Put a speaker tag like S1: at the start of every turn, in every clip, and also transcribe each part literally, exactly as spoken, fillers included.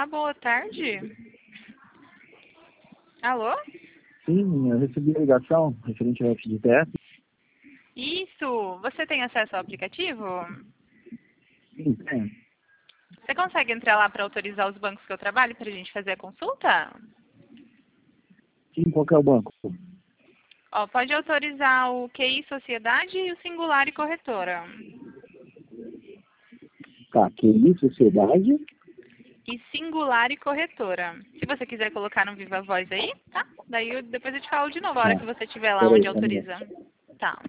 S1: boa tarde. Alô?
S2: Sim, eu recebi a ligação referente ao F D T F.
S1: Isso! Você tem acesso ao aplicativo?
S2: Sim, tem.
S1: Você consegue entrar lá para autorizar os bancos que eu trabalho para a gente fazer a consulta?
S2: Sim, qual que é o banco?
S1: Ó, pode autorizar o Q I Sociedade e o Singular e Corretora.
S2: Tá, Q I Sociedade.
S1: E Singular e Corretora. Se você quiser colocar no Viva Voz aí, tá? Daí eu, depois eu te falo de novo a hora
S2: Tá.
S1: que você estiver lá
S2: Peraí,
S1: onde
S2: tá ligado.
S1: autoriza. Tá.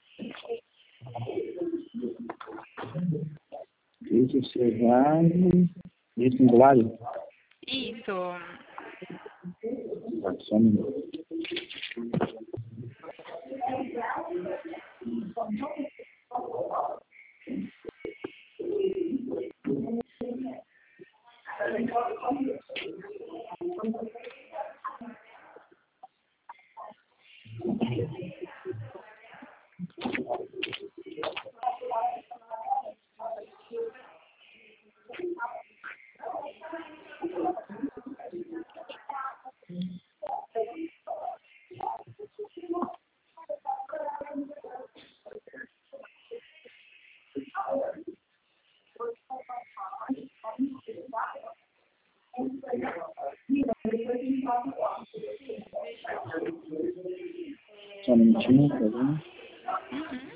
S2: Q I Sociedade e Singular.
S1: Isso.
S2: Tá, só um minuto. Só um minutinho, tá vendo?
S1: Uhum.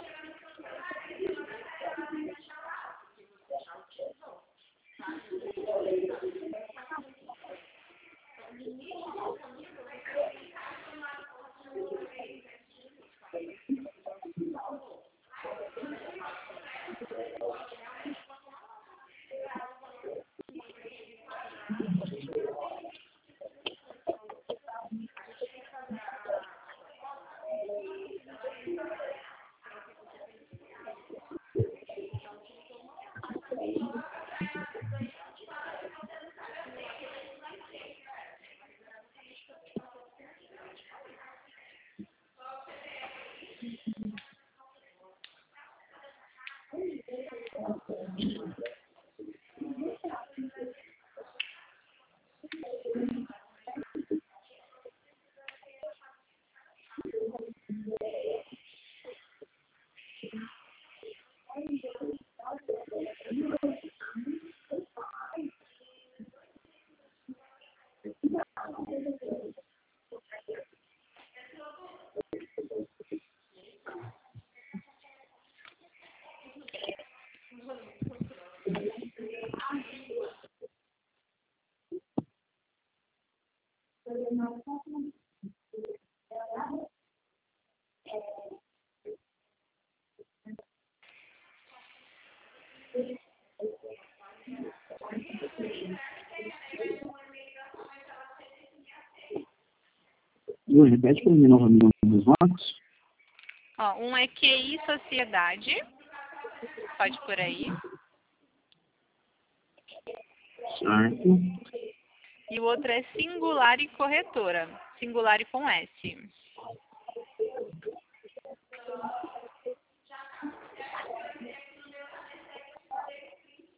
S2: Lu, repete para mim novamente os bancos.
S1: Ó, um é Q I Sociedade. Pode por aí.
S2: Certo.
S1: E o outro é Singular e Corretora. Singular e com S.